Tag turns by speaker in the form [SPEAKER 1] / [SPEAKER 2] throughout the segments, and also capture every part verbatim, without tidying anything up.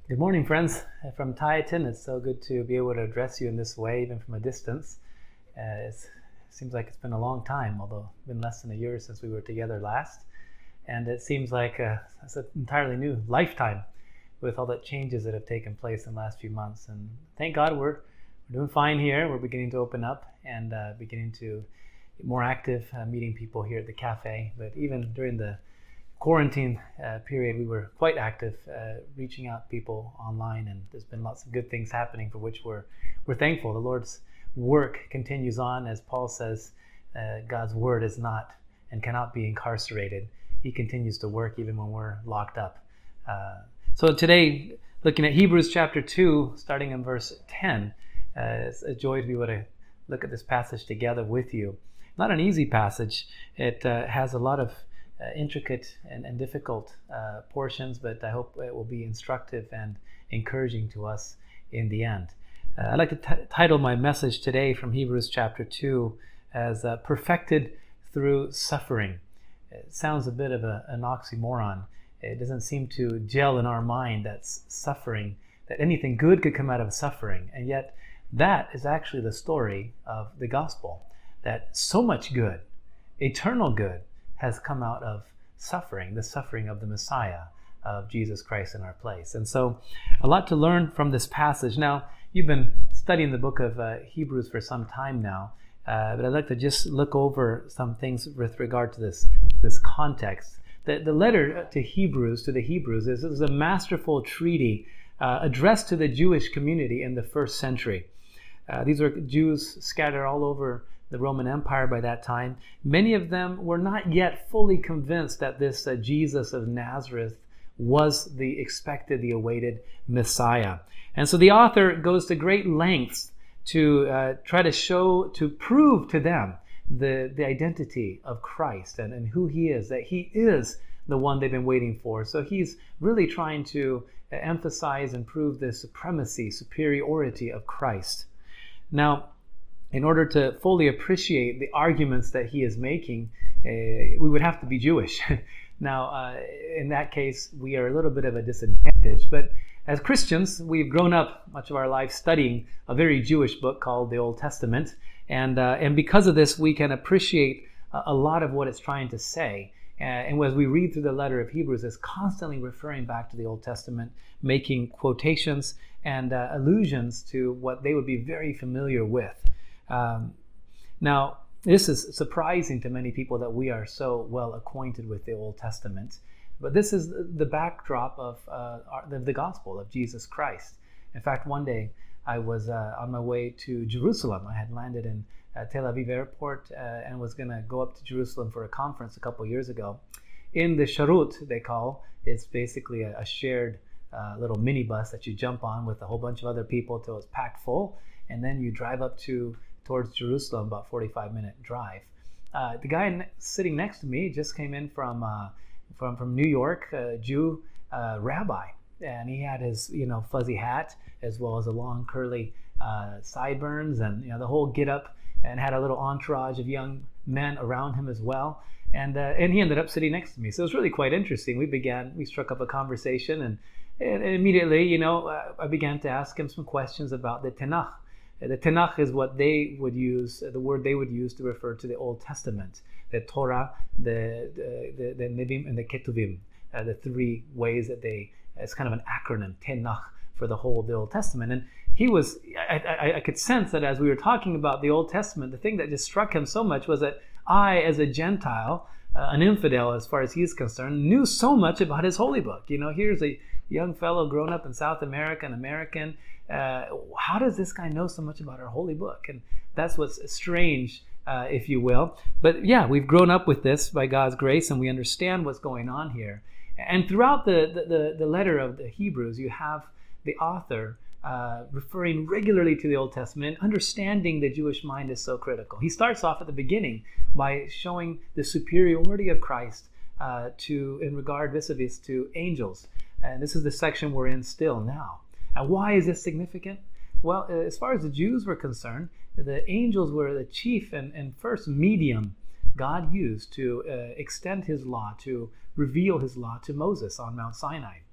[SPEAKER 1] Good morning, friends. From Tieton, it's so good to be able to address you in this way, even from a distance. Uh, it's, it seems like it's been a long time, although it's been less than a year since we were together last. And it seems like uh, it's an entirely new lifetime with all the changes that have taken place in the last few months. And thank God we're, we're doing fine here. We're beginning to open up and uh, beginning to get more active, uh, meeting people here at the cafe. But even during the quarantine uh, period, we were quite active, uh, reaching out to people online, and there's been lots of good things happening for which we're we're thankful. The Lord's work continues on, as Paul says. Uh, God's word is not and cannot be incarcerated. He continues to work even when we're locked up. Uh, so today, looking at Hebrews chapter two, starting in verse ten, uh, it's a joy to be able to look at this passage together with you. Not an easy passage. It uh, has a lot of Uh, intricate and, and difficult uh, portions, but I hope it will be instructive and encouraging to us in the end. Uh, I'd like to t- title my message today from Hebrews chapter two as uh, Perfected Through Suffering. It sounds a bit of a, an oxymoron. It doesn't seem to gel in our mind that suffering, that anything good could come out of suffering, and yet that is actually the story of the gospel, that so much good, eternal good, has come out of suffering, the suffering of the Messiah, of Jesus Christ in our place. And so a lot to learn from this passage. Now, you've been studying the book of uh, Hebrews for some time now, uh, but I'd like to just look over some things with regard to this, this context. The, the letter to Hebrews, to the Hebrews, is, is a masterful treaty uh, addressed to the Jewish community in the first century. Uh, these were Jews scattered all over the Roman Empire by that time. Many of them were not yet fully convinced that this uh, Jesus of Nazareth was the expected, the awaited Messiah. And so the author goes to great lengths to uh, try to show, to prove to them the, the identity of Christ and, and who he is, that he is the one they've been waiting for. So he's really trying to uh, emphasize and prove the supremacy, superiority of Christ. Now, in order to fully appreciate the arguments that he is making, uh, we would have to be Jewish. Now, uh, in that case, we are a little bit of a disadvantage. But as Christians, we've grown up much of our life studying a very Jewish book called the Old Testament. And, uh, and because of this, we can appreciate a, a lot of what it's trying to say. Uh, and as we read through the letter of Hebrews, it's constantly referring back to the Old Testament, making quotations and uh, allusions to what they would be very familiar with. Um, now, this is surprising to many people that we are so well acquainted with the Old Testament, but this is the backdrop of uh, our, the, the gospel of Jesus Christ. In fact, one day I was uh, on my way to Jerusalem. I had landed in uh, Tel Aviv airport uh, and was going to go up to Jerusalem for a conference a couple years ago. In the Sharut, they call, it's basically a, a shared uh, little minibus that you jump on with a whole bunch of other people till it's packed full, and then you drive up to towards Jerusalem, about forty-five minute drive. Uh, the guy ne- sitting next to me just came in from uh, from from New York, a Jew uh, rabbi, and he had his you know fuzzy hat as well as a long curly uh, sideburns, and you know the whole get up, and had a little entourage of young men around him as well. And uh, and he ended up sitting next to me, so it was really quite interesting. We began, we struck up a conversation, and, and immediately, you know, uh, I began to ask him some questions about the Tanakh. The Tanakh is what they would use, the word they would use to refer to the Old Testament, the Torah, the the, the, the Nevi'im, and the Ketuvim, uh, the three ways that they, it's kind of an acronym, Tanakh, for the whole of the Old Testament. And he was, I, I, I could sense that as we were talking about the Old Testament, the thing that just struck him so much was that I, as a Gentile, uh, an infidel as far as he's concerned, knew so much about his holy book. You know, here's a young fellow grown up in South America, an American. Uh, how does this guy know so much about our holy book? And that's what's strange, uh, if you will. But yeah, we've grown up with this by God's grace, and we understand what's going on here. And throughout the, the, the, the letter of the Hebrews, you have the author uh, referring regularly to the Old Testament. Understanding the Jewish mind is so critical. He starts off at the beginning by showing the superiority of Christ uh, to in regard vis-a-vis to angels. And this is the section we're in still now. And why is this significant? Well, as far as the Jews were concerned, the angels were the chief and, and first medium God used to uh, extend his law, to reveal his law to Moses on Mount Sinai.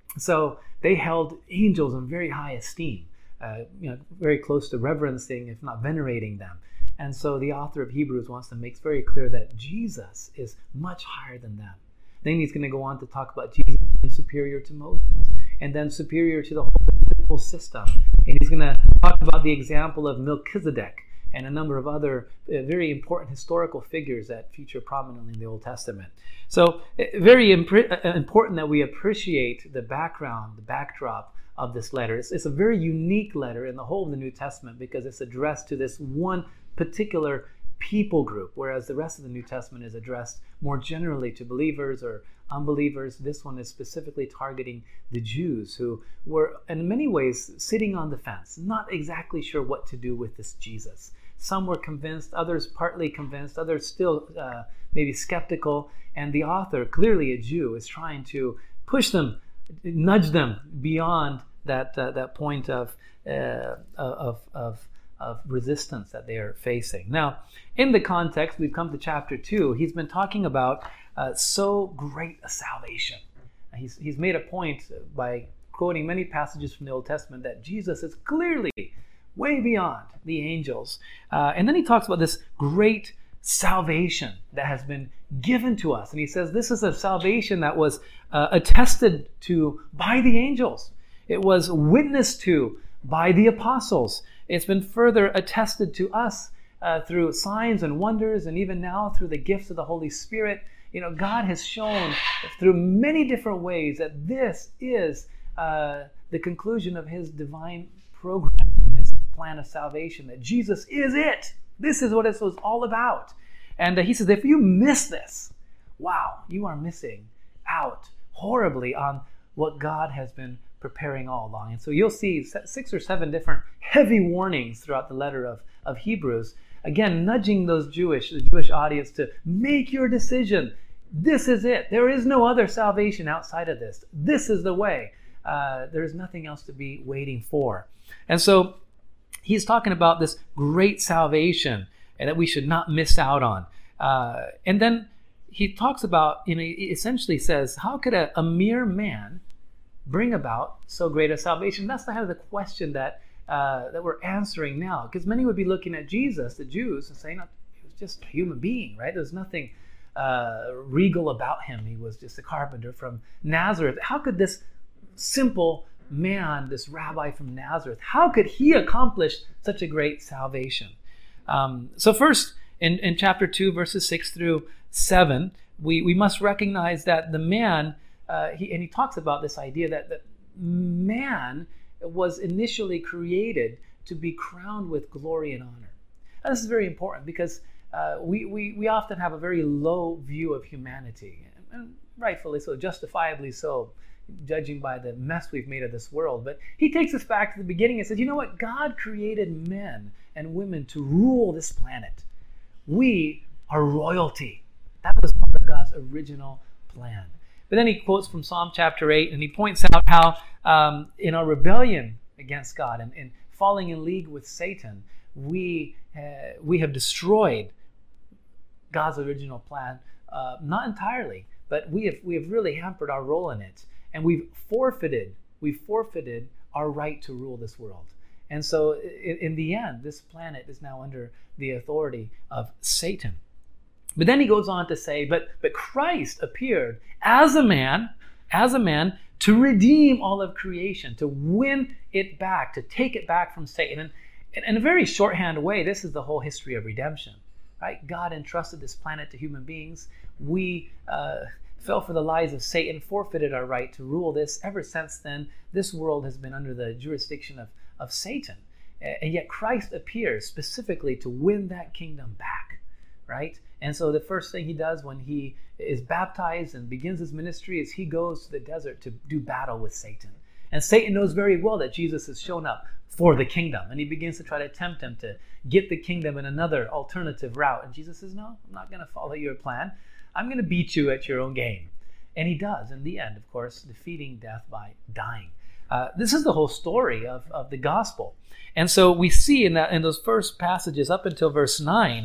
[SPEAKER 1] So they held angels in very high esteem, uh, you know, very close to reverencing, if not venerating them. And so the author of Hebrews wants to make very clear that Jesus is much higher than them. Then he's going to go on to talk about Jesus being superior to Moses, and then superior to the whole political system. And he's going to talk about the example of Melchizedek and a number of other uh, very important historical figures that feature prominently in the Old Testament. So uh, very impre- uh, important that we appreciate the background, the backdrop of this letter. It's, it's a very unique letter in the whole of the New Testament because it's addressed to this one particular people group, whereas the rest of the New Testament is addressed more generally to believers or unbelievers. This one is specifically targeting the Jews, who were in many ways sitting on the fence, not exactly sure what to do with this Jesus. Some were convinced, others partly convinced, others still uh, maybe skeptical, and the author, clearly a Jew, is trying to push them, nudge them beyond that uh, that point of uh, of of of resistance that they are facing. Now, in the context, we've come to chapter two. He's been talking about uh, so great a salvation. He's, he's made a point by quoting many passages from the Old Testament that Jesus is clearly way beyond the angels. Uh, and then he talks about this great salvation that has been given to us. And he says this is a salvation that was uh, attested to by the angels. It was witnessed to by the apostles. It's been further attested to us uh, through signs and wonders, and even now through the gifts of the Holy Spirit. You know, God has shown through many different ways that this is uh, the conclusion of his divine program, his plan of salvation, that Jesus is it. This is what it was all about. And uh, he says, if you miss this, wow, you are missing out horribly on what God has been preparing all along. And so you'll see six or seven different heavy warnings throughout the letter of, of Hebrews, again, nudging those Jewish, the Jewish audience to make your decision. This is it. There is no other salvation outside of this. This is the way. Uh, there's nothing else to be waiting for. And so he's talking about this great salvation and that we should not miss out on. Uh, and then he talks about, you know, he essentially says, how could a, a mere man bring about so great a salvation? That's kind of the question that uh, that we're answering now, because many would be looking at Jesus, the Jews, and saying, he was just a human being, right? There's nothing uh, regal about him. He was just a carpenter from Nazareth. How could this simple man, this rabbi from Nazareth, how could he accomplish such a great salvation? Um, so first, in, in chapter two, verses six through seven, we, we must recognize that the man, Uh, he, and he talks about this idea that, that man was initially created to be crowned with glory and honor. And this is very important because uh, we, we, we often have a very low view of humanity, and, and rightfully so, justifiably so, judging by the mess we've made of this world. But he takes us back to the beginning and says, you know what? God created men and women to rule this planet. We are royalty. That was part of God's original plan. But then he quotes from Psalm chapter eight, and he points out how um, in our rebellion against God and, and falling in league with Satan, we uh, we have destroyed God's original plan. Uh, not entirely, but we have we have really hampered our role in it, and we've forfeited we've forfeited our right to rule this world. And so, in, in the end, this planet is now under the authority of Satan. But then he goes on to say, but but Christ appeared as a man, as a man, to redeem all of creation, to win it back, to take it back from Satan. And, and in a very shorthand way, this is the whole history of redemption, right? God entrusted this planet to human beings. We uh, fell for the lies of Satan, forfeited our right to rule this. Ever since then, this world has been under the jurisdiction of, of Satan. And yet Christ appears specifically to win that kingdom back, right? And so the first thing he does when he is baptized and begins his ministry is he goes to the desert to do battle with Satan. And Satan knows very well that Jesus has shown up for the kingdom. And he begins to try to tempt him to get the kingdom in another alternative route. And Jesus says, no, I'm not going to follow your plan. I'm going to beat you at your own game. And he does, in the end, of course, defeating death by dying. Uh, this is the whole story of, of the gospel. And so we see in that in those first passages up until verse nine,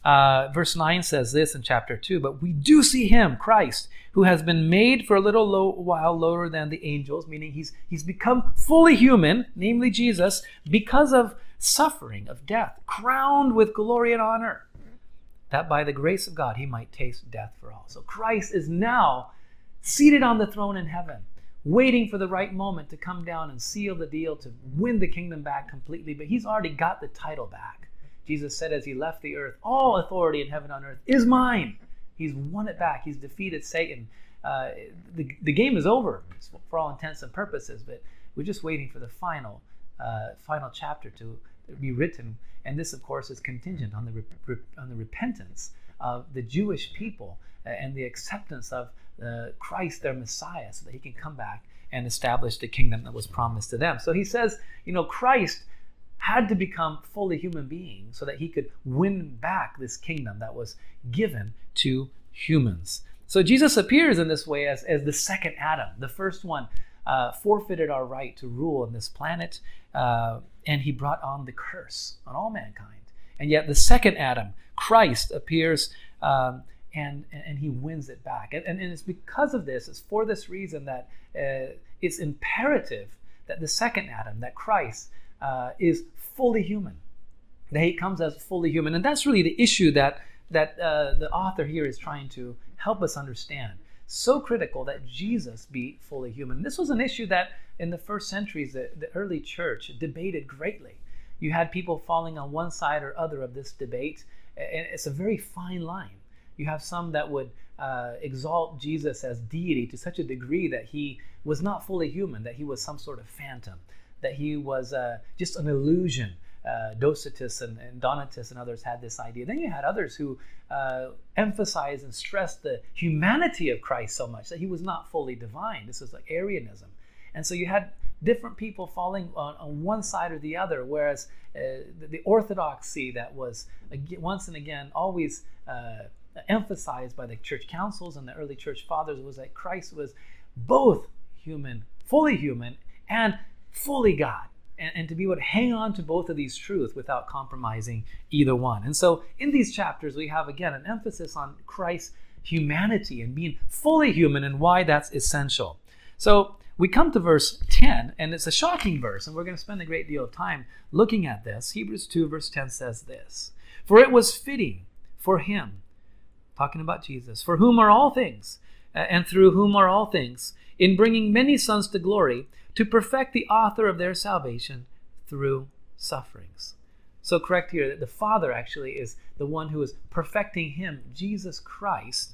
[SPEAKER 1] Uh, verse nine says this in chapter two, but we do see him, Christ, who has been made for a little low, while lower than the angels, meaning he's, he's become fully human, namely Jesus, because of suffering, of death, crowned with glory and honor, that by the grace of God he might taste death for all. So Christ is now seated on the throne in heaven, waiting for the right moment to come down and seal the deal to win the kingdom back completely, but he's already got the title back. Jesus said as he left the earth, all authority in heaven and on earth is mine. He's won it back. He's defeated Satan. Uh, the, the game is over for all intents and purposes, but we're just waiting for the final uh, final chapter to be written. And this, of course, is contingent on the rep- on the repentance of the Jewish people and the acceptance of uh, Christ, their Messiah, so that he can come back and establish the kingdom that was promised to them. So he says, you know, Christ had to become fully human being so that he could win back this kingdom that was given to humans. So Jesus appears in this way as, as the second Adam. The first one uh, forfeited our right to rule on this planet, uh, and he brought on the curse on all mankind. And yet the second Adam, Christ, appears um, and, and he wins it back. And, and it's because of this, it's for this reason that uh, it's imperative that the second Adam, that Christ, uh, is fully human. That he comes as fully human. And that's really the issue that, that uh, the author here is trying to help us understand. So critical that Jesus be fully human. This was an issue that in the first centuries, the, the early church debated greatly. You had people falling on one side or other of this debate, and it's a very fine line. You have some that would uh, exalt Jesus as deity to such a degree that he was not fully human, that he was some sort of phantom, that he was uh, just an illusion. Uh, Docetus and, and Donatus and others had this idea. Then you had others who uh, emphasized and stressed the humanity of Christ so much that he was not fully divine. This was like Arianism. And so you had different people falling on, on one side or the other, whereas uh, the, the orthodoxy that was again, once and again always uh, emphasized by the church councils and the early church fathers was that Christ was both human, fully human, and fully God. And, and to be able to hang on to both of these truths without compromising either one. And so in these chapters, we have, again, an emphasis on Christ's humanity and being fully human and why that's essential. So we come to verse ten, and it's a shocking verse, and we're going to spend a great deal of time looking at this. Hebrews two, verse ten says this, "For it was fitting for him," talking about Jesus, "for whom are all things, and through whom are all things, in bringing many sons to glory, to perfect the author of their salvation through sufferings." So correct here that the Father actually is the one who is perfecting him, Jesus Christ,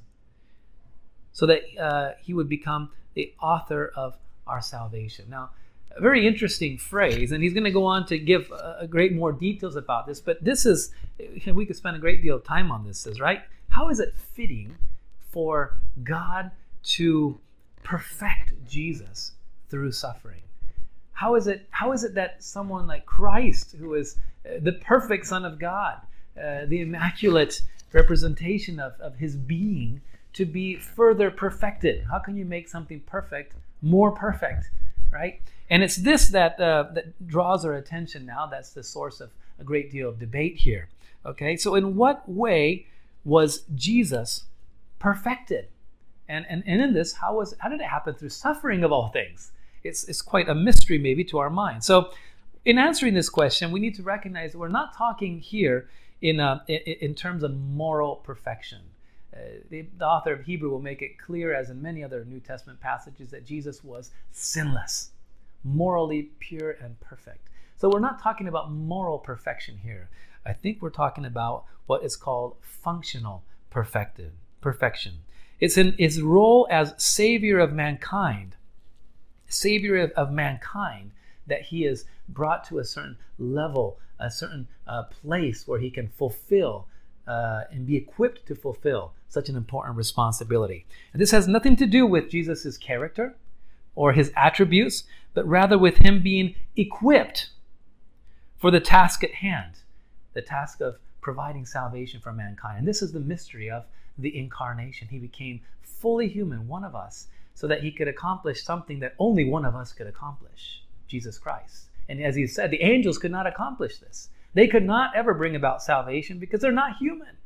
[SPEAKER 1] so that uh, he would become the author of our salvation. Now, a very interesting phrase, and he's going to go on to give a, a great more details about this, but this is, we could spend a great deal of time on this, is right? How is it fitting for God to perfect Jesus through suffering? How is it how is it that someone like Christ, who is the perfect Son of God, uh, the immaculate representation of, of his being, to be further perfected? How can you make something perfect more perfect, right? And it's this that uh, that draws our attention now. That's the source of a great deal of debate here. Okay, so in what way was Jesus perfected? And, and, and in this, how was how did it happen? Through suffering of all things. It's, it's quite a mystery maybe to our mind. So in answering this question, we need to recognize that we're not talking here in, uh, in, in terms of moral perfection. Uh, the, the author of Hebrew will make it clear, as in many other New Testament passages, that Jesus was sinless, morally pure and perfect. So we're not talking about moral perfection here. I think we're talking about what is called functional perfected, perfection. It's in his role as Savior of mankind, Savior of, of mankind, that he is brought to a certain level, a certain uh, place where he can fulfill uh, and be equipped to fulfill such an important responsibility. And this has nothing to do with Jesus' character or his attributes, but rather with him being equipped for the task at hand, the task of providing salvation for mankind. And this is the mystery of the incarnation. He became fully human, one of us, so that he could accomplish something that only one of us could accomplish, Jesus Christ. And as he said, the angels could not accomplish this. They could not ever bring about salvation because they're not human.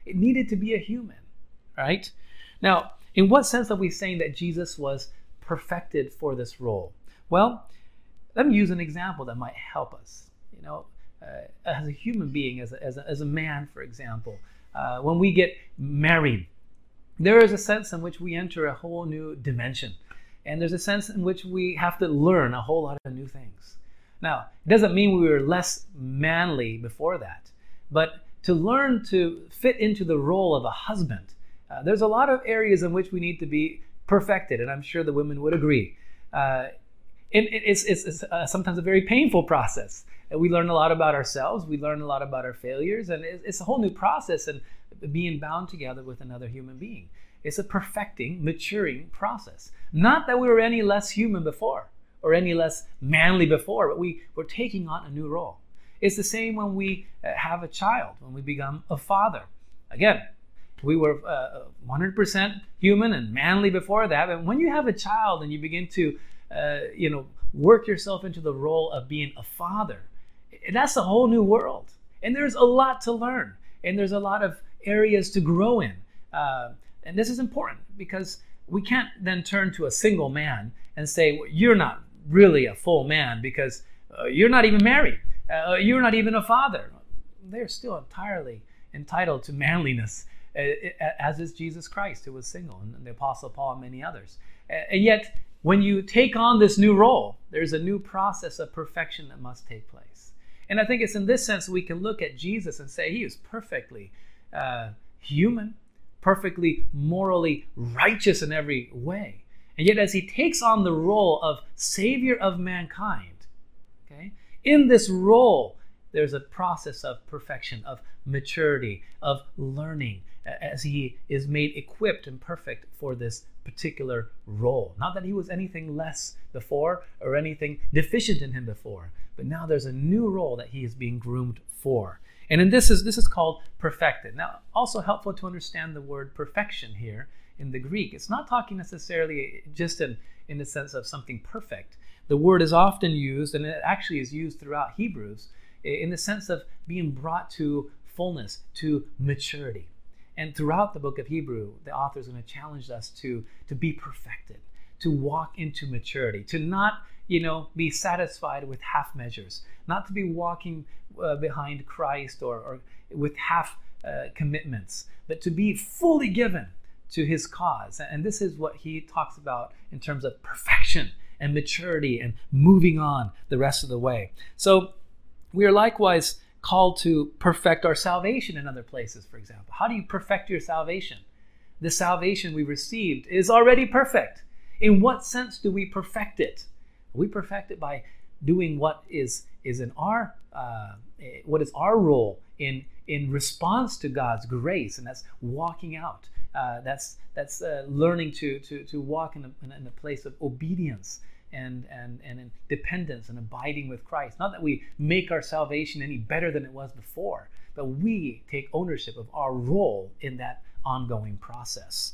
[SPEAKER 1] it needed to be a human, right? Now, in what sense are we saying that Jesus was perfected for this role? Well, let me use an example that might help us. You know, uh, as a human being, as a, as a, as a man, for example, uh, when we get married, there is a sense in which we enter a whole new dimension. And there's a sense in which we have to learn a whole lot of new things. Now, it doesn't mean we were less manly before that, but to learn to fit into the role of a husband, uh, there's a lot of areas in which we need to be perfected, and I'm sure the women would agree. Uh, it, it's it's, it's uh, sometimes a very painful process. We learn a lot about ourselves, we learn a lot about our failures, and it's a whole new process and being bound together with another human being. It's a perfecting, maturing process. Not that we were any less human before or any less manly before, but we were taking on a new role. It's the same when we have a child, when we become a father. Again, we were uh, one hundred percent human and manly before that, but when you have a child and you begin to, uh, you know, work yourself into the role of being a father, that's a whole new world. And there's a lot to learn, and there's a lot of areas to grow in. Uh, and this is important because we can't then turn to a single man and say, well, you're not really a full man because uh, you're not even married. Uh, you're not even a father. They're still entirely entitled to manliness, uh, as is Jesus Christ, who was single, and the Apostle Paul and many others. Uh, and yet, when you take on this new role, there's a new process of perfection that must take place. And I think it's in this sense we can look at Jesus and say he is perfectly uh, human, perfectly morally righteous in every way. And yet as he takes on the role of Savior of mankind, okay, in this role, there's a process of perfection, of maturity, of learning, as he is made equipped and perfect for this particular role. Not that he was anything less before or anything deficient in him before, but now there's a new role that he is being groomed for. And in this is this is called perfected. Now, also helpful to understand the word perfection here in the Greek. It's not talking necessarily just in, in the sense of something perfect. The word is often used, and it actually is used throughout Hebrews, in the sense of being brought to fullness, to maturity. And throughout the book of Hebrew, the author is going to challenge us to, to be perfected, to walk into maturity, to not, you know, be satisfied with half measures, not to be walking uh, behind Christ or, or with half uh, commitments, but to be fully given to his cause. And this is what he talks about in terms of perfection and maturity and moving on the rest of the way. So we are likewise called to perfect our salvation in other places, for example. How do you perfect your salvation? The salvation we received is already perfect. In what sense do we perfect it? We perfect it by doing what is, is in our uh, what is our role in, in response to God's grace, and that's walking out. Uh, that's that's uh, learning to, to, to walk in a, in a place of obedience and, and, and in dependence and abiding with Christ. Not that we make our salvation any better than it was before, but we take ownership of our role in that ongoing process.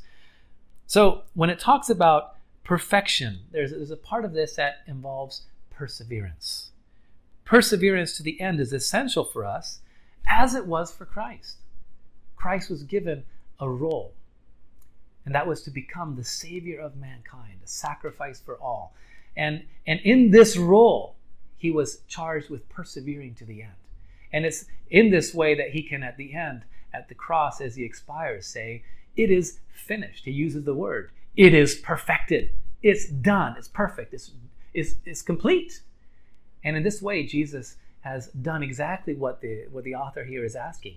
[SPEAKER 1] So when it talks about perfection, there's, there's a part of this that involves perseverance. Perseverance to the end is essential for us, as it was for Christ. Christ was given a role, and that was to become the Savior of mankind, a sacrifice for all. And, and in this role, he was charged with persevering to the end. And it's in this way that he can, at the end, at the cross, as he expires, say, it is finished. He uses the word. It is perfected. It's done. It's perfect. It's, it's, it's complete. And in this way, Jesus has done exactly what the, what the author here is asking.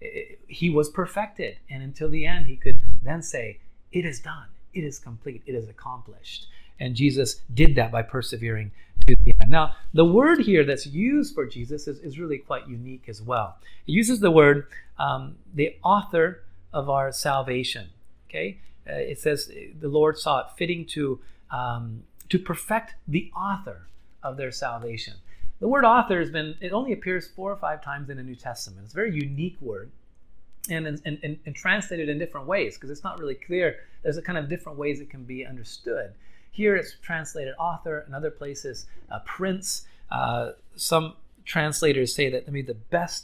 [SPEAKER 1] He was perfected. And until the end, he could then say, it is done. It is complete. It is accomplished. And Jesus did that by persevering to the end. Now, the word here that's used for Jesus is, is really quite unique as well. It uses the word, um, the author of our salvation. Okay, uh, it says the Lord saw it fitting to um, to perfect the author of their salvation. The word author has been, it only appears four or five times in the New Testament. It's a very unique word, and, and, and, and translated in different ways, because it's not really clear. There's a kind of different ways it can be understood. Here it's translated author, in other places uh, prince. Uh, some translators say that maybe the best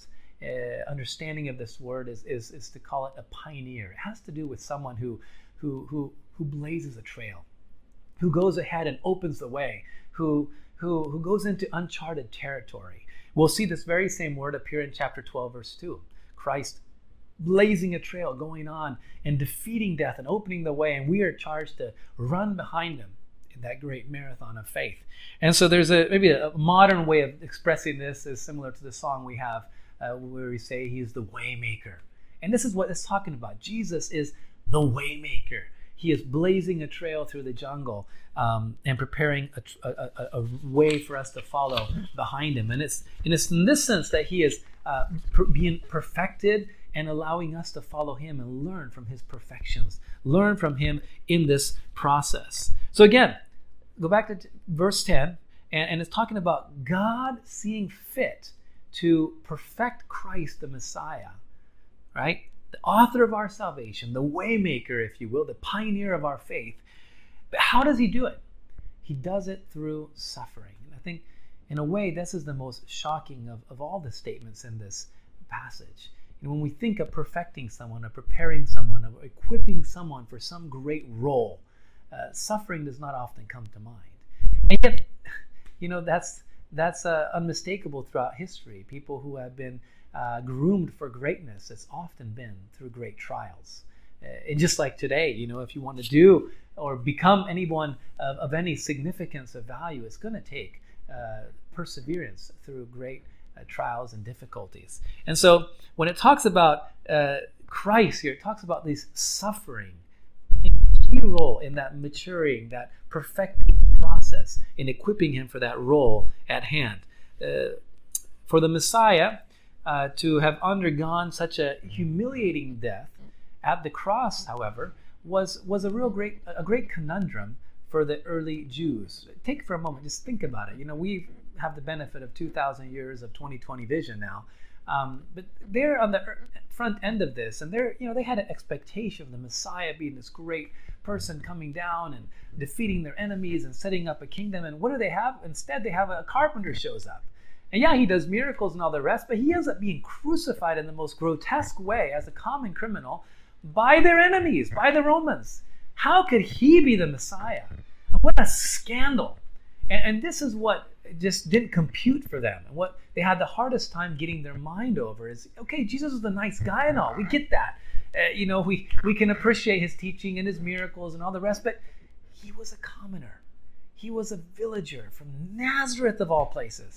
[SPEAKER 1] uh, understanding of this word is, is is to call it a pioneer. It has to do with someone who who who who blazes a trail, who goes ahead and opens the way, who who who goes into uncharted territory. We'll see this very same word appear in chapter twelve, verse two. Christ blazing a trail, going on and defeating death and opening the way, and we are charged to run behind him in that great marathon of faith. And so there's a maybe a modern way of expressing this is similar to the song we have uh, where we say he's the way maker. And this is what it's talking about. Jesus is the way maker. He is blazing a trail through the jungle um, and preparing a, a, a, a way for us to follow behind him. And it's, and it's in this sense that he is uh, per, being perfected and allowing us to follow him and learn from his perfections, learn from him in this process. So again, go back to t- verse ten, and, and it's talking about God seeing fit to perfect Christ the Messiah, right? The author of our salvation, the way maker, if you will, the pioneer of our faith. But how does he do it? He does it through suffering. And I think in a way, this is the most shocking of, of all the statements in this passage. And when we think of perfecting someone, of preparing someone, of equipping someone for some great role, uh, suffering does not often come to mind. And yet, you know, that's that's uh, unmistakable throughout history. People who have been uh, groomed for greatness, it's often been through great trials. Uh, and just like today, you know, if you want to do or become anyone of, of any significance of value, it's going to take uh, perseverance through great Uh, trials and difficulties. And so when it talks about uh, Christ here, it talks about this suffering, a key role in that maturing, that perfecting process in equipping him for that role at hand. Uh, for the Messiah uh, to have undergone such a humiliating death at the cross, however, was was a real great a great conundrum for the early Jews. Take for a moment, just think about it. You know, we have the benefit of two thousand years of twenty twenty vision now, um, but they're on the front end of this, and they're, you know, they had an expectation of the Messiah being this great person coming down and defeating their enemies and setting up a kingdom. And what do they have? Instead, they have a carpenter shows up, and yeah, he does miracles and all the rest, but he ends up being crucified in the most grotesque way as a common criminal by their enemies, by the Romans. How could he be the Messiah? What a scandal! And, and this is what just didn't compute for them. And what they had the hardest time getting their mind over is, okay, Jesus is a nice guy and all. We get that. Uh, you know, we, we can appreciate his teaching and his miracles and all the rest, but he was a commoner. He was a villager from Nazareth of all places.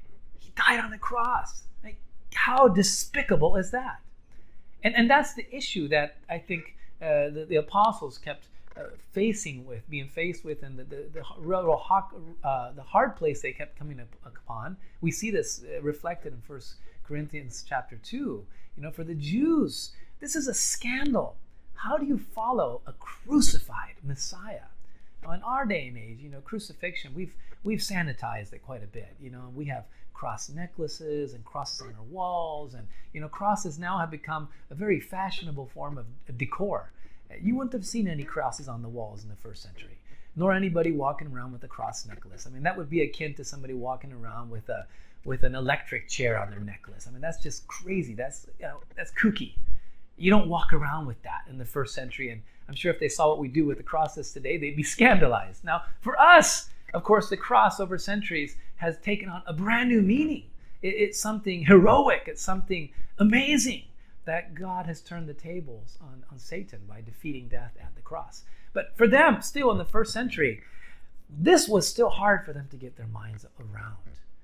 [SPEAKER 1] He died on the cross. Like, how despicable is that? And, and that's the issue that I think uh, the, the apostles kept Uh, facing with, being faced with, and the the, the, real, uh, the hard place they kept coming up, upon. We see this uh, reflected in First Corinthians chapter two. You know, for the Jews, this is a scandal. How do you follow a crucified Messiah? Now, in our day and age, you know, crucifixion, we've we've sanitized it quite a bit. You know, we have cross necklaces and crosses on our walls, and you know, crosses now have become a very fashionable form of, of decor. You wouldn't have seen any crosses on the walls in the first century, nor anybody walking around with a cross necklace. I mean, that would be akin to somebody walking around with a with an electric chair on their necklace. I mean, that's just crazy. That's, you know, that's kooky. You don't walk around with that in the first century. And I'm sure if they saw what we do with the crosses today, they'd be scandalized. Now, for us, of course, the cross over centuries has taken on a brand new meaning. It, it's something heroic. It's something amazing, that God has turned the tables on, on Satan by defeating death at the cross. But for them, still in the first century, this was still hard for them to get their minds around.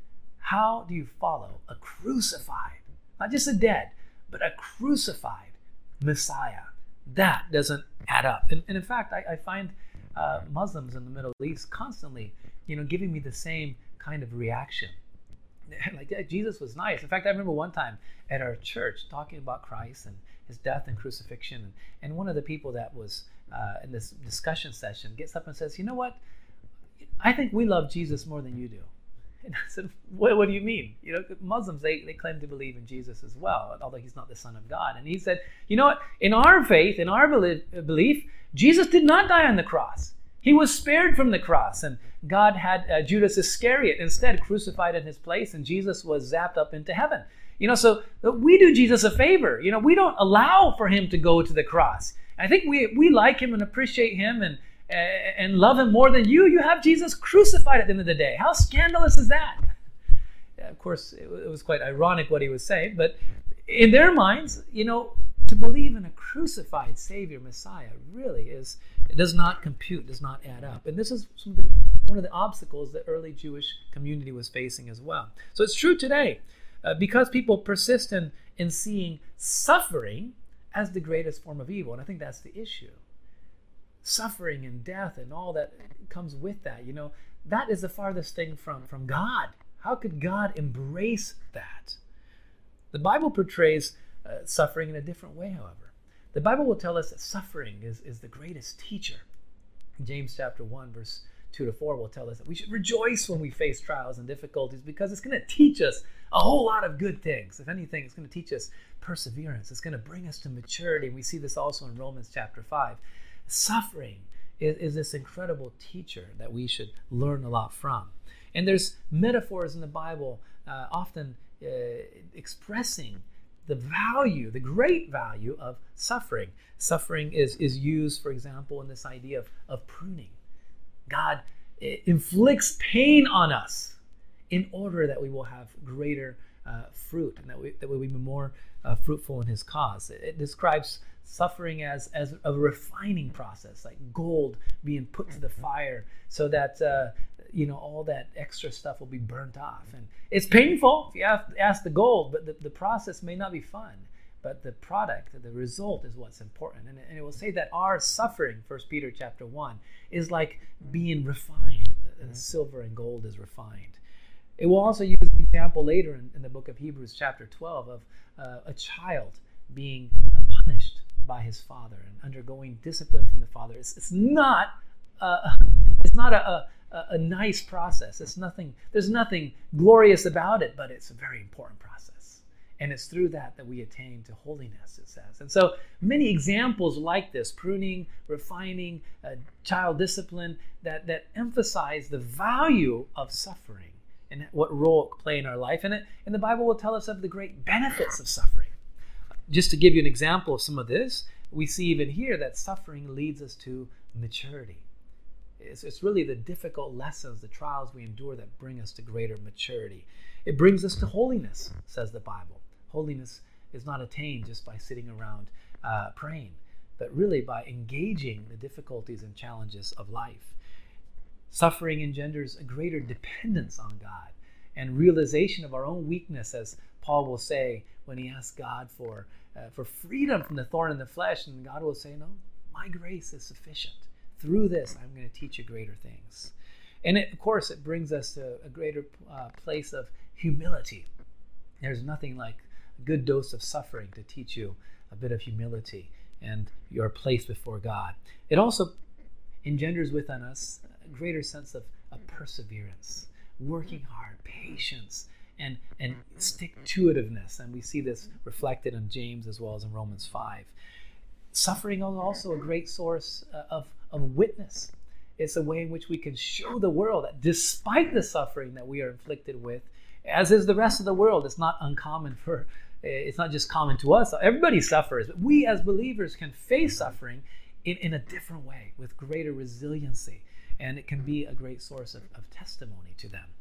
[SPEAKER 1] How do you follow a crucified, not just a dead, but a crucified Messiah? That doesn't add up. And, and in fact, I, I find uh, Muslims in the Middle East constantly, you know, giving me the same kind of reaction. Like, yeah, Jesus was nice. In fact, I remember one time at our church talking about Christ and his death and crucifixion, and, and one of the people that was uh, in this discussion session gets up and says, you know what? I think we love Jesus more than you do. And I said, what, what do you mean? You know, Muslims, they, they claim to believe in Jesus as well, although he's not the Son of God. And he said, you know what? In our faith, in our belief, Jesus did not die on the cross. He was spared from the cross, and God had uh, Judas Iscariot instead crucified in his place, and Jesus was zapped up into heaven. You know, so we do Jesus a favor. You know, we don't allow for him to go to the cross. I think we we like him and appreciate him and and love him more than you. You have Jesus crucified at the end of the day. How scandalous is that? Yeah, of course, it was quite ironic what he was saying, but in their minds, you know, to believe in a crucified Savior, Messiah, really is, it does not compute, does not add up. And this is some of the, one of the obstacles the early Jewish community was facing as well. So it's true today, uh, because people persist in, in seeing suffering as the greatest form of evil. And I think that's the issue. Suffering and death and all that comes with that, you know, that is the farthest thing from, from God. How could God embrace that? The Bible portrays uh, suffering in a different way, however. The Bible will tell us that suffering is, is the greatest teacher. James chapter one, verse two to four will tell us that we should rejoice when we face trials and difficulties because it's going to teach us a whole lot of good things. If anything, it's going to teach us perseverance. It's going to bring us to maturity. And we see this also in Romans chapter five. Suffering is, is this incredible teacher that we should learn a lot from. And there's metaphors in the Bible uh, often uh, expressing the value, the great value of suffering. Suffering is, is used, for example, in this idea of, of pruning. God inflicts pain on us in order that we will have greater uh, fruit and that we, that we will be more uh, fruitful in his cause. It, it describes suffering as, as a refining process, like gold being put to the fire so that uh, you know, all that extra stuff will be burnt off. And it's painful if you have to ask the gold, but the, the process may not be fun. But the product, the result is what's important. And, and it will say that our suffering, First Peter chapter one, is like being refined. Mm-hmm. Silver and gold is refined. It will also use the example later in, in the book of Hebrews chapter twelve of uh, a child being uh, punished by his father and undergoing discipline from the father. It's, it's not, uh, it's not a, a a nice process. It's nothing, there's nothing glorious about it, but it's a very important process. And it's through that that we attain to holiness, it says. And so many examples like this, pruning, refining, uh, child discipline, that, that emphasize the value of suffering and what role it play in our life. And, it, and the Bible will tell us of the great benefits of suffering. Just to give you an example of some of this, we see even here that suffering leads us to maturity. It's, it's really the difficult lessons, the trials we endure that bring us to greater maturity. It brings us to holiness, says the Bible. Holiness is not attained just by sitting around uh, praying, but really by engaging the difficulties and challenges of life. Suffering engenders a greater dependence on God and realization of our own weakness, as Paul will say when he asks God for, uh, for freedom from the thorn in the flesh, and God will say, no, my grace is sufficient. Through this, I'm going to teach you greater things. And it, of course, it brings us to a greater uh, place of humility. There's nothing like a good dose of suffering to teach you a bit of humility and your place before God. It also engenders within us a greater sense of, of perseverance, working hard, patience, and, and stick-to-itiveness. And we see this reflected in James as well as in Romans five. Suffering is also a great source uh, of of witness. It's a way in which we can show the world that despite the suffering that we are inflicted with, as is the rest of the world, it's not uncommon for, it's not just common to us. Everybody suffers, but we as believers can face suffering in, in a different way with greater resiliency, and it can be a great source of, of testimony to them.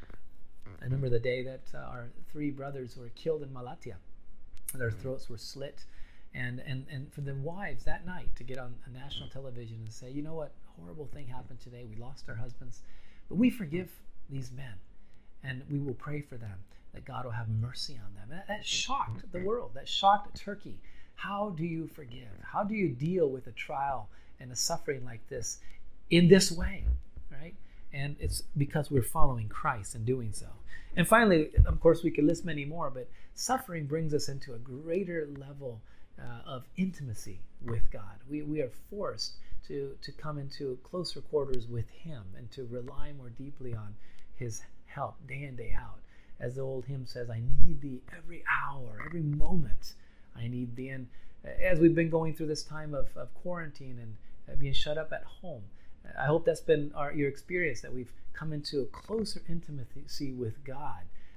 [SPEAKER 1] I remember the day that uh, our three brothers were killed in Malatya. Their throats were slit. And, and and for the wives that night to get on a national television and say, you know what, horrible thing happened today. We lost our husbands, but we forgive these men, and we will pray for them that God will have mercy on them. And that, that shocked the world. That shocked Turkey. How do you forgive? How do you deal with a trial and a suffering like this in this way, right? And it's because we're following Christ and doing so. And finally, of course, we could list many more, but suffering brings us into a greater level Uh, of intimacy with God. We we are forced to, to come into closer quarters with Him and to rely more deeply on His help day in, day out. As the old hymn says, I need Thee every hour, every moment. I need Thee. And as we've been going through this time of, of quarantine and uh, being shut up at home, I hope that's been our, your experience, that we've come into a closer intimacy with God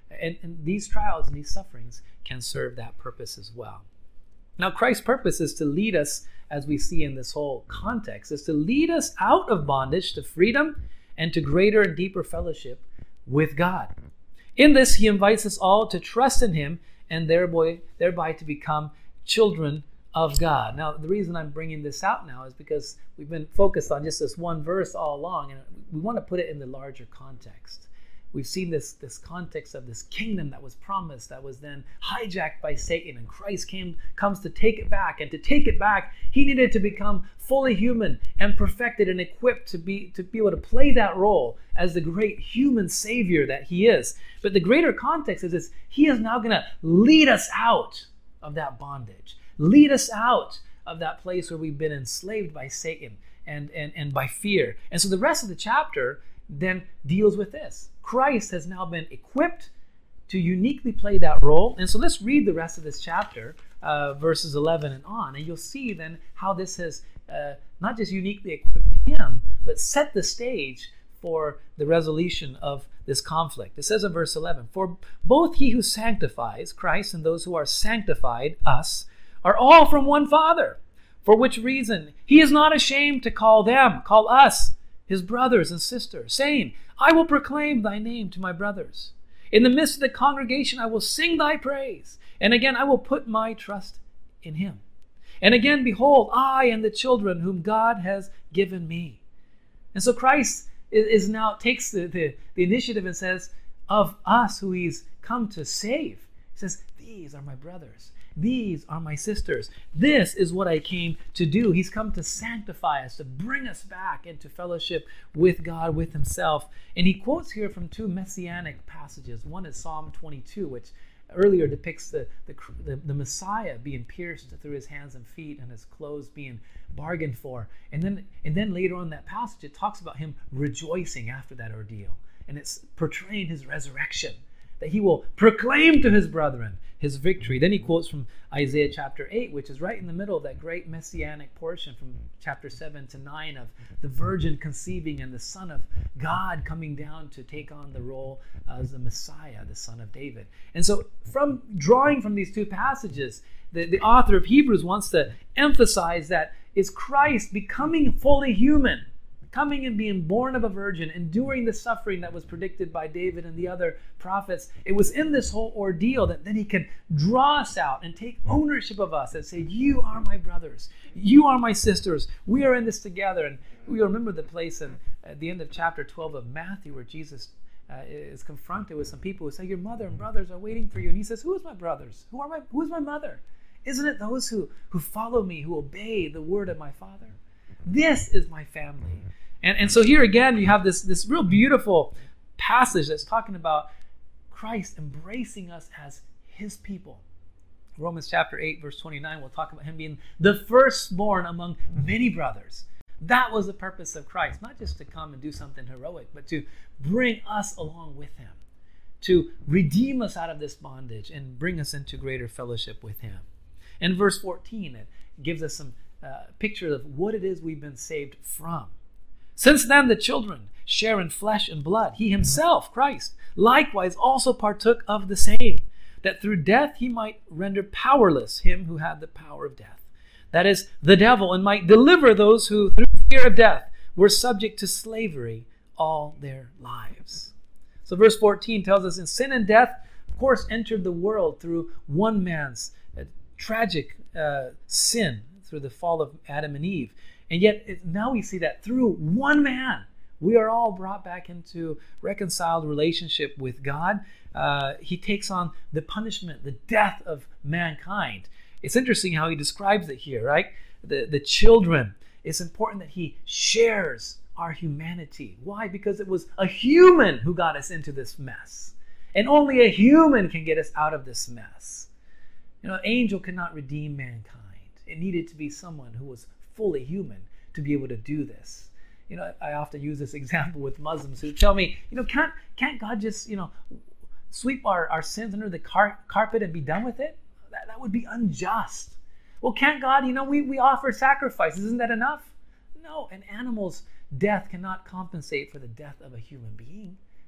[SPEAKER 1] And, and these trials and these sufferings can serve that purpose as well. Now, Christ's purpose is to lead us, as we see in this whole context, is to lead us out of bondage to freedom and to greater and deeper fellowship with God. In this, he invites us all to trust in him and thereby, thereby to become children of God. Now, the reason I'm bringing this out now is because we've been focused on just this one verse all along, and we want to put it in the larger context. We've seen this, this context of this kingdom that was promised, that was then hijacked by Satan, and Christ came, comes to take it back. And to take it back, he needed to become fully human and perfected and equipped to be, to be able to play that role as the great human savior that he is. But the greater context is this: he is now going to lead us out of that bondage, lead us out of that place where we've been enslaved by Satan and, and, and by fear. And so the rest of the chapter then deals with this. Christ has now been equipped to uniquely play that role. And so let's read the rest of this chapter, uh, verses eleven and on, and you'll see then how this has uh, not just uniquely equipped him, but set the stage for the resolution of this conflict. It says in verse eleven, "For both he who sanctifies, Christ, and those who are sanctified, us, are all from one Father, for which reason he is not ashamed to call them," call us, his brothers and sisters, saying, "I will proclaim thy name to my brothers. In the midst of the congregation I will sing thy praise. And again I will put my trust in him. And again, behold, I and the children whom God has given me." And so Christ is, is now takes the, the, the initiative and says, of us who he's come to save, he says, "These are my brothers. These are my sisters. This is what I came to do." He's come to sanctify us, to bring us back into fellowship with God, with himself. And he quotes here from two messianic passages. One is Psalm twenty-two, which earlier depicts the, the, the, the Messiah being pierced through his hands and feet and his clothes being bargained for. And then, and then later on in that passage, it talks about him rejoicing after that ordeal. And it's portraying his resurrection, that he will proclaim to his brethren his victory. Then he quotes from Isaiah chapter eight, which is right in the middle of that great messianic portion from chapter seven to nine of the virgin conceiving and the Son of God coming down to take on the role as the Messiah, the Son of David. And so from drawing from these two passages, the, the author of Hebrews wants to emphasize that it's Christ becoming fully human, coming and being born of a virgin, enduring the suffering that was predicted by David and the other prophets. It was in this whole ordeal that then he can draw us out and take ownership of us and say, "You are my brothers. You are my sisters. We are in this together." And we remember the place in, at the end of chapter twelve of Matthew where Jesus uh, is confronted with some people who say, "Your mother and brothers are waiting for you." And he says, "Who is my brothers? Who are my, who is my mother? Isn't it those who, who follow me, who obey the word of my Father? This is my family." And, and so here again, you have this, this real beautiful passage that's talking about Christ embracing us as his people. Romans chapter eight, verse twenty-nine, we'll talk about him being the firstborn among many brothers. That was the purpose of Christ, not just to come and do something heroic, but to bring us along with him, to redeem us out of this bondage and bring us into greater fellowship with him. In verse fourteen, it gives us some uh, picture of what it is we've been saved from. "Since then the children share in flesh and blood. He himself, Christ, likewise also partook of the same, that through death he might render powerless him who had the power of death, that is, the devil, and might deliver those who, through fear of death, were subject to slavery all their lives." So verse fourteen tells us, in sin and death, of course, entered the world through one man's uh, tragic uh, sin, through the fall of Adam and Eve. And yet it, now we see that through one man, we are all brought back into reconciled relationship with God. Uh, he takes on the punishment, the death of mankind. It's interesting how he describes it here, right? The, the children. It's important that he shares our humanity. Why? Because it was a human who got us into this mess. And only a human can get us out of this mess. You know, an angel cannot redeem mankind. It needed to be someone who was fully human to be able to do this. You know, I often use this example with Muslims who tell me, you know, can't can't God just, you know, sweep our, our sins under the car- carpet and be done with it? That, that would be unjust. Well, can't God, you know, we, we offer sacrifices. Isn't that enough? No, an animal's death cannot compensate for the death of a human being.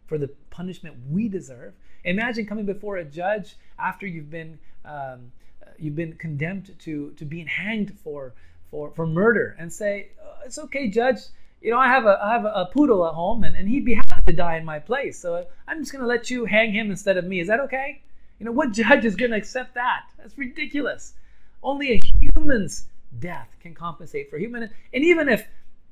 [SPEAKER 1] for the punishment we deserve. Imagine coming before a judge after you've been um, you've been condemned to to being hanged for for for murder, and say, oh, it's okay, judge. You know, I have a I have a poodle at home, and, and he'd be happy to die in my place. So I'm just going to let you hang him instead of me. Is that okay? You know, what judge is going to accept that? That's ridiculous. Only a human's death can compensate for human. And even if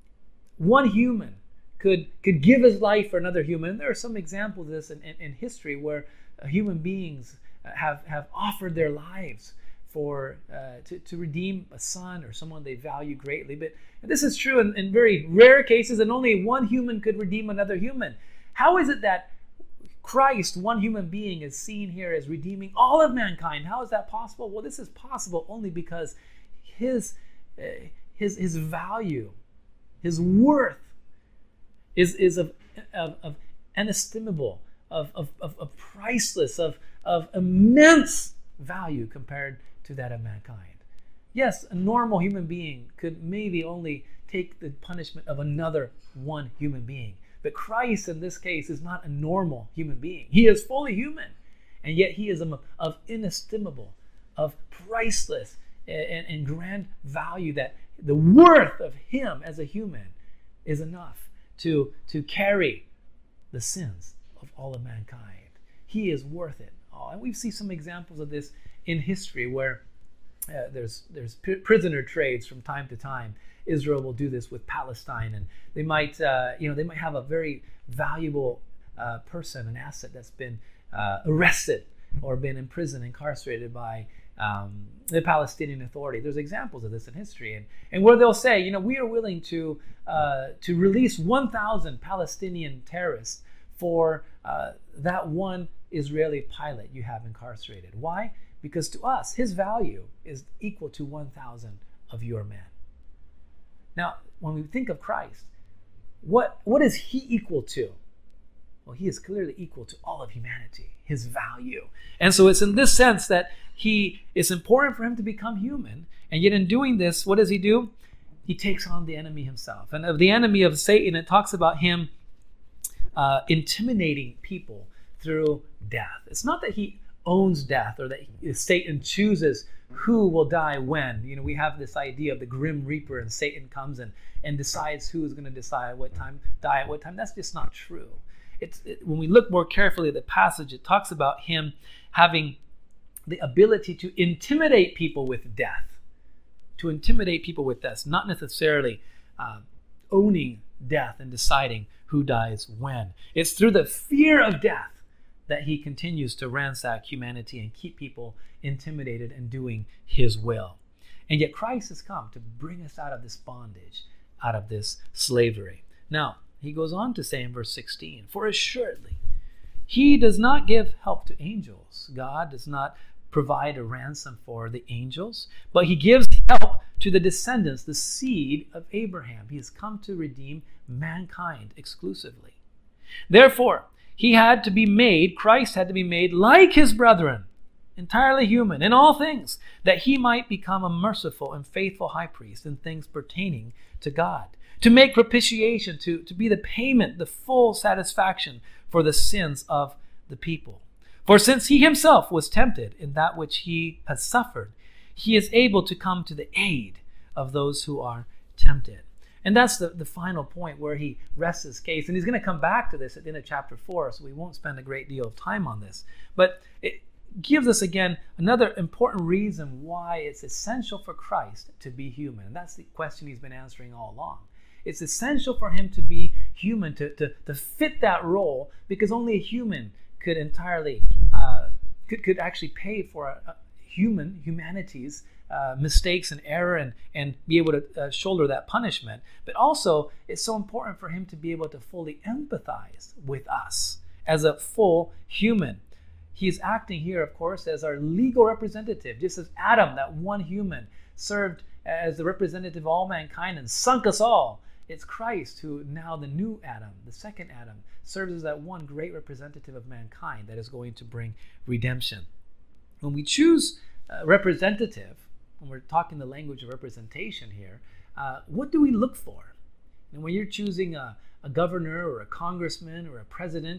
[SPEAKER 1] one human could could give his life for another human, and there are some examples of this in, in, in history where uh, human beings have, have offered their lives for uh, to, to redeem a son or someone they value greatly. But this is true in, in very rare cases, and only one human could redeem another human. How is it that Christ, one human being, is seen here as redeeming all of mankind? How is that possible? Well, this is possible only because his uh, his his value, his worth is is of of, of inestimable, of, of of of priceless, of of immense value compared to that of mankind. Yes, a normal human being could maybe only take the punishment of another one human being. But Christ, in this case, is not a normal human being. He is fully human, and yet he is of, of inestimable, of priceless and, and grand value, that the worth of him as a human is enough to, to carry the sins of all of mankind. He is worth it. Oh, and we see some examples of this in history where uh, there's there's p- prisoner trades from time to time. Israel will do this with Palestine, and they might, uh, you know, they might have a very valuable uh, person, an asset that's been uh, arrested or been imprisoned, incarcerated by um, the Palestinian Authority. There's examples of this in history, and and where they'll say, you know, we are willing to uh, to release one thousand Palestinian terrorists for uh, that one Israeli pilot you have incarcerated. Why? Because to us, his value is equal to one thousand of your men. Now, when we think of Christ, what, what is he equal to? Well, he is clearly equal to all of humanity, his value. And so it's in this sense that he it's important for him to become human. And yet in doing this, what does he do? He takes on the enemy himself. And of the enemy of Satan, it talks about him uh, intimidating people through death. It's not that he owns death or that he, Satan chooses who will die when. You know, we have this idea of the grim reaper, and Satan comes and, and decides who is going to decide what time, die at what time. That's just not true. It's it, when we look more carefully at the passage, it talks about him having the ability to intimidate people with death. To intimidate people with death, not necessarily uh, owning death and deciding who dies when. It's through the fear of death that he continues to ransack humanity and keep people intimidated and doing his will. And yet Christ has come to bring us out of this bondage, out of this slavery. Now, he goes on to say in verse sixteen, for assuredly, he does not give help to angels. God does not provide a ransom for the angels, but he gives help to the descendants, the seed of Abraham. He has come to redeem mankind exclusively. Therefore, he had to be made, Christ had to be made like his brethren, entirely human in all things, that he might become a merciful and faithful high priest in things pertaining to God, to make propitiation, to, to be the payment, the full satisfaction for the sins of the people. For since he himself was tempted in that which he has suffered, he is able to come to the aid of those who are tempted. And that's the, the final point where he rests his case. And he's going to come back to this at the end of chapter four, so we won't spend a great deal of time on this. But it gives us, again, another important reason why it's essential for Christ to be human. And that's the question he's been answering all along. It's essential for him to be human, to, to, to fit that role, because only a human could entirely, uh, could, could actually pay for a, a human, humanity's Uh, mistakes and error and, and be able to uh, shoulder that punishment. But also, it's so important for him to be able to fully empathize with us as a full human. He's acting here, of course, as our legal representative, just as Adam, that one human, served as the representative of all mankind and sunk us all. It's Christ who, now the new Adam, the second Adam, serves as that one great representative of mankind that is going to bring redemption. When we choose a representative, when we're talking the language of representation here, uh, what do we look for? And when you're choosing a, a governor or a congressman or a president,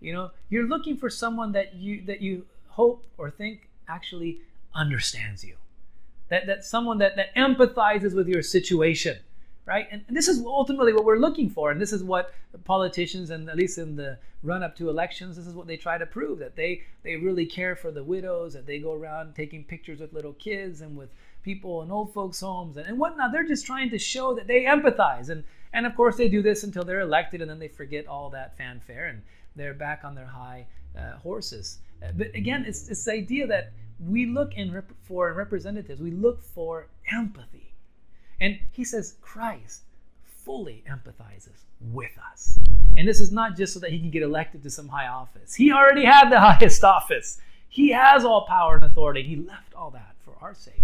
[SPEAKER 1] You know, you're looking for someone that you that you hope or think actually understands you. That that someone that, that empathizes with your situation, right? And, and this is ultimately what we're looking for. And this is what politicians, and at least in the run-up to elections, this is what they try to prove, that they, they really care for the widows, that they go around taking pictures with little kids and with people in old folks' homes and, and whatnot. They're just trying to show that they empathize. And, and of course, they do this until they're elected, and then they forget all that fanfare, and they're back on their high uh, horses. Uh, but again, it's this idea that we look in rep- for representatives, we look for empathy. And he says Christ fully empathizes with us. And this is not just so that he can get elected to some high office. He already had the highest office. He has all power and authority. He left all that for our sake.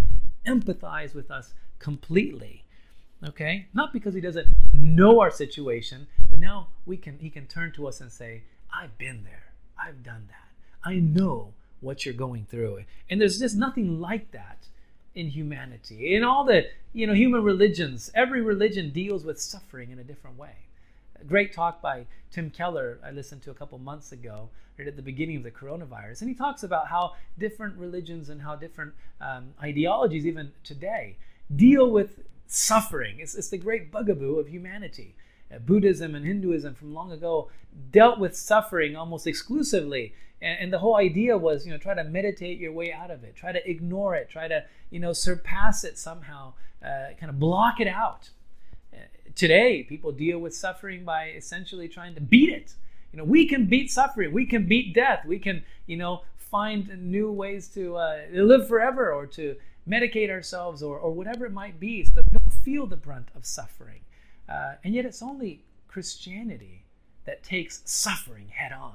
[SPEAKER 1] Empathize with us completely. Okay? Not because he doesn't know our situation, but now we can he can turn to us and say, I've been there. I've done that. I know what you're going through. And there's just nothing like that in humanity. In all the, you know, human religions, every religion deals with suffering in a different way. A great talk by Tim Keller I listened to a couple months ago, right at the beginning of the coronavirus. And he talks about how different religions and how different um, ideologies, even today, deal with suffering. It's, it's the great bugaboo of humanity. Uh, Buddhism and Hinduism from long ago dealt with suffering almost exclusively. And, and the whole idea was, you know, try to meditate your way out of it. Try to ignore it. Try to, you know, surpass it somehow. Uh, kind of block it out. Uh, today, people deal with suffering by essentially trying to beat it. You know, we can beat suffering. We can beat death. We can, you know, find new ways to uh, live forever, or to medicate ourselves, or, or whatever it might be, so that we don't feel the brunt of suffering. Uh, and yet it's only Christianity that takes suffering head on.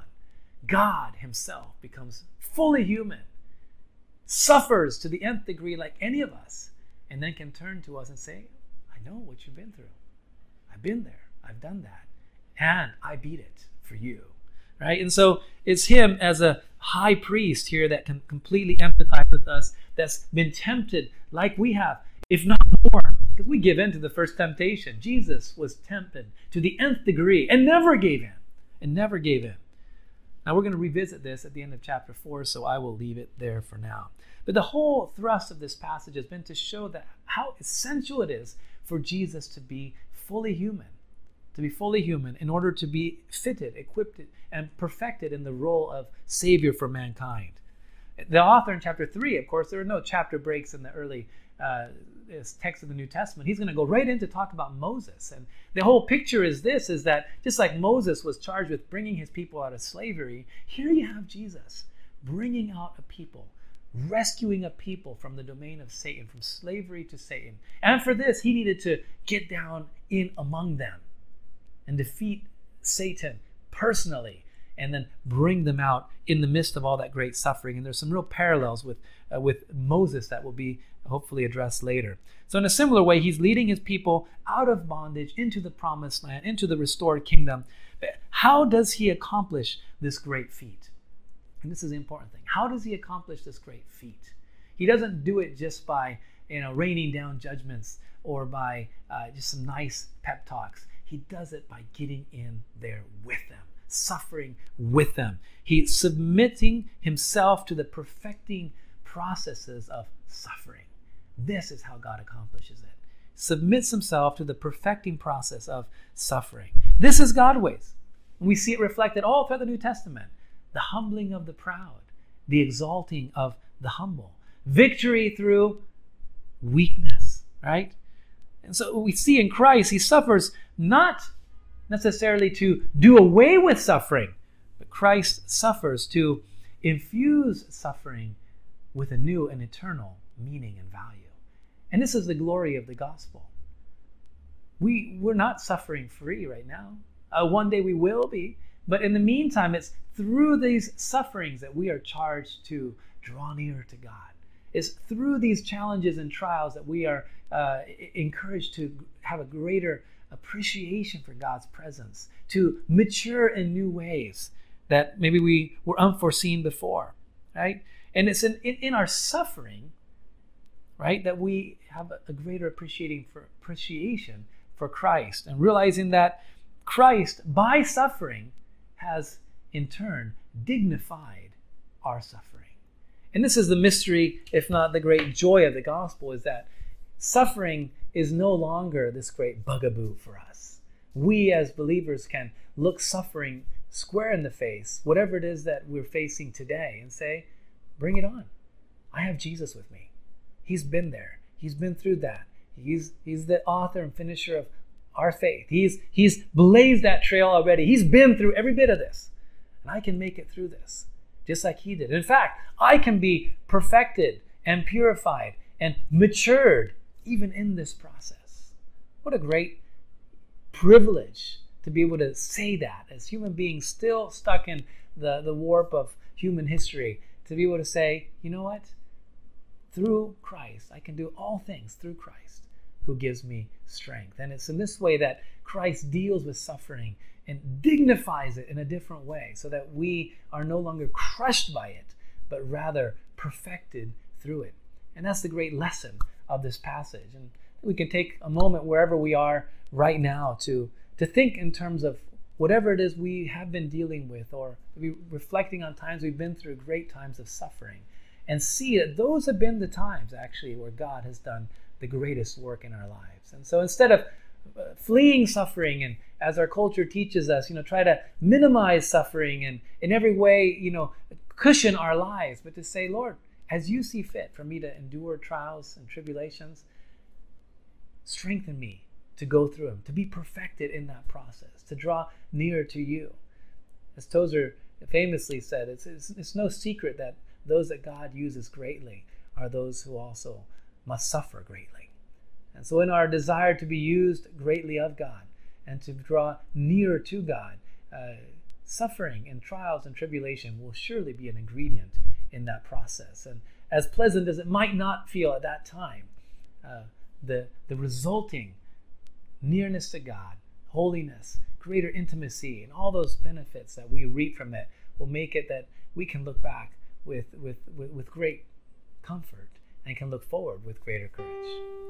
[SPEAKER 1] God himself becomes fully human, suffers to the nth degree like any of us, and then can turn to us and say, I know what you've been through. I've been there. I've done that. And I beat it for you. Right? And so it's him as a high priest here that can completely empathize with us, that's been tempted like we have, if not more, because we give in to the first temptation. Jesus was tempted to the nth degree and never gave in, and never gave in. Now we're going to revisit this at the end of chapter four, so I will leave it there for now. But the whole thrust of this passage has been to show that how essential it is for Jesus to be fully human, to be fully human in order to be fitted, equipped, and perfected in the role of Savior for mankind. The author in chapter three, of course, there are no chapter breaks in the early uh, text of the New Testament. He's going to go right in to talk about Moses. And the whole picture is this, is that just like Moses was charged with bringing his people out of slavery, here you have Jesus bringing out a people, rescuing a people from the domain of Satan, from slavery to Satan. And for this, he needed to get down in among them and defeat Satan personally, and then bring them out in the midst of all that great suffering. And there's some real parallels with uh, with Moses that will be hopefully addressed later. So in a similar way, he's leading his people out of bondage into the promised land, into the restored kingdom. But how does he accomplish this great feat? And this is the important thing. How does he accomplish this great feat? He doesn't do it just by, you know, raining down judgments, or by uh, just some nice pep talks. He does it by getting in there with them, suffering with them. He's submitting himself to the perfecting processes of suffering. This is how God accomplishes it. Submits himself to the perfecting process of suffering. This is God's ways. And we see it reflected all throughout the New Testament. The humbling of the proud, the exalting of the humble, victory through weakness, right? And so we see in Christ, he suffers not necessarily to do away with suffering, but Christ suffers to infuse suffering with a new and eternal meaning and value. And this is the glory of the gospel. We, we're not suffering free right now. Uh, one day we will be, but in the meantime, it's through these sufferings that we are charged to draw near to God. It's through these challenges and trials that we are uh, encouraged to have a greater appreciation for God's presence, to mature in new ways that maybe we were unforeseen before, right? And it's in, in, in our suffering, right, that we have a, a greater appreciating for appreciation for Christ, and realizing that Christ, by suffering, has in turn, dignified our suffering. And this is the mystery, if not the great joy of the gospel, is that suffering is no longer this great bugaboo for us. We as believers can look suffering square in the face, whatever it is that we're facing today, and say, bring it on. I have Jesus with me. He's been there. He's been through that. He's, he's the author and finisher of our faith. He's, he's blazed that trail already. He's been through every bit of this. And I can make it through this, just like he did. In fact, I can be perfected and purified and matured even in this process. What a great privilege to be able to say that as human beings still stuck in the, the warp of human history, to be able to say, you know what? Through Christ, I can do all things through Christ who gives me strength. And it's in this way that Christ deals with suffering and dignifies it in a different way, so that we are no longer crushed by it, but rather perfected through it. And that's the great lesson of this passage. And we can take a moment wherever we are right now to, to think in terms of whatever it is we have been dealing with, or be reflecting on times we've been through great times of suffering, and see that those have been the times actually where God has done the greatest work in our lives. And so instead of fleeing suffering, and as our culture teaches us, you know, try to minimize suffering and in every way, you know, cushion our lives, but to say, Lord, as you see fit for me to endure trials and tribulations, strengthen me to go through them, to be perfected in that process, to draw nearer to you. As Tozer famously said, it's, it's, it's no secret that those that God uses greatly are those who also must suffer greatly. And so in our desire to be used greatly of God and to draw nearer to God, uh, suffering and trials and tribulation will surely be an ingredient in that process. And as pleasant as it might not feel at that time, uh, the, the resulting nearness to God, holiness, greater intimacy, and all those benefits that we reap from it will make it that we can look back with, with, with, with great comfort and can look forward with greater courage.